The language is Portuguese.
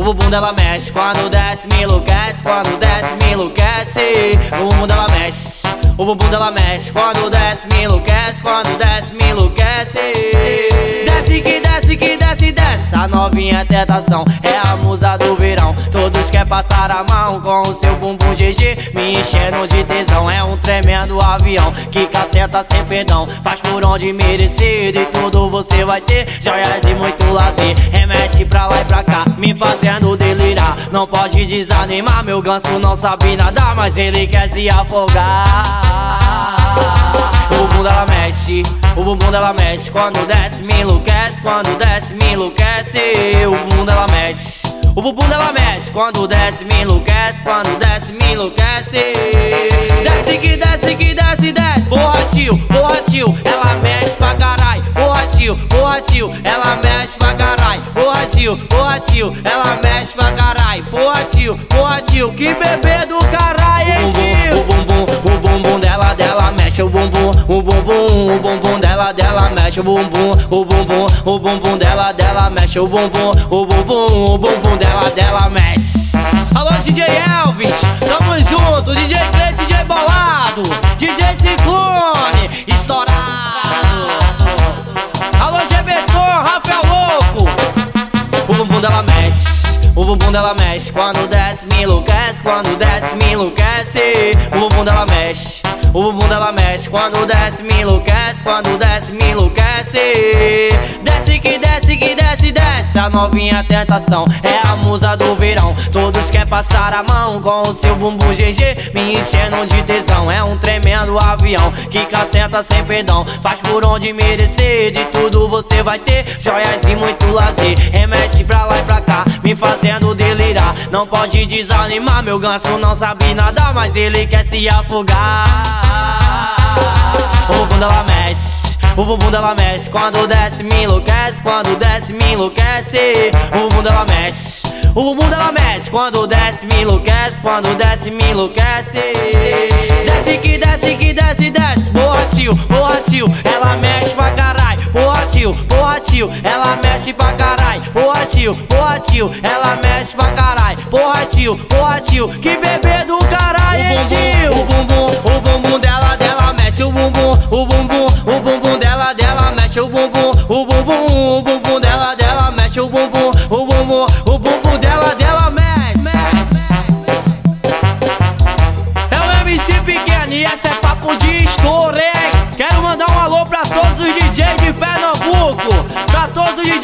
bumbum dela mexe, quando desce me enlouquece, quando desce me enlouquece. O bumbum dela mexe, o bumbum dela mexe, quando desce me enlouquece, quando desce me enlouquece. Desce que desce que desce, desce. A novinha é tentação, é a musa do verão. Todos querem passar a mão com o seu bumbum GG, me enchendo de tesão. É um tremendo avião que caceta sem perdão, faz por onde merecer, de tudo você vai ter joias e muito lazer. Remexe pra lá e pra cá, me fazendo delirar. Não pode desanimar, meu ganso não sabe nadar, mas ele quer se afogar. O bumbum dela mexe, o bumbum dela mexe, quando desce me enlouquece, quando desce me enlouquece. O bumbum dela mexe, o bumbum dela mexe, quando desce me enlouquece, quando desce me enlouquece. Desce que desce que desce, desce. Porra tio, ela mexe pra carai. Porra tio, ela mexe pra carai. Porra tio, ela mexe pra carai. Porra tio, que bebê do carai, hein, tio? O bumbum dela mexe, o bumbum dela mexe, o bumbum dela mexe, o bumbum dela mexe. Alô DJ Elvis, tamo junto, DJ Cleiton, DJ Bolado, DJ Ciclone, estourado. Alô Geberson, Rafael Louco. O bumbum dela mexe, o bumbum dela mexe, quando desce me enlouquece, quando desce me enlouquece. O bumbum dela mexe, o bumbum dela mexe, quando desce me enlouquece, quando desce me enlouquece. Desce que desce que desce, desce. A novinha tentação, é a musa do verão. Todos querem passar a mão com o seu bumbum GG, me enchendo de tesão. É um tremendo avião que caceta sem perdão, faz por onde merecer, de tudo você vai ter joias e muito lazer. Remexe pra lá e pra cá, me fazendo delirar. Não pode desanimar, meu ganso não sabe nadar, mas ele quer se afogar. O bumbum dela mexe, o bumbum dela mexe, quando desce me enlouquece, quando desce me enlouquece. O bumbum dela mexe, o bumbum dela mexe, quando desce me enlouquece, quando desce me enlouquece. Desce que desce que desce, desce. Porra tio, ela mexe pra carai. Porra tio, ela mexe pra carai. Porra tio, ela mexe pra carai. Porra tio, que bebê do carai, hein, tio? O bumbum dela mexe, o bumbum dela mexe, o bumbum dela mexe, o bumbum dela mexe. É o MC Pequeno e essa é papo de estouro, hein? Quero mandar um alô pra todos os DJs de Pernambuco, pra todos os DJs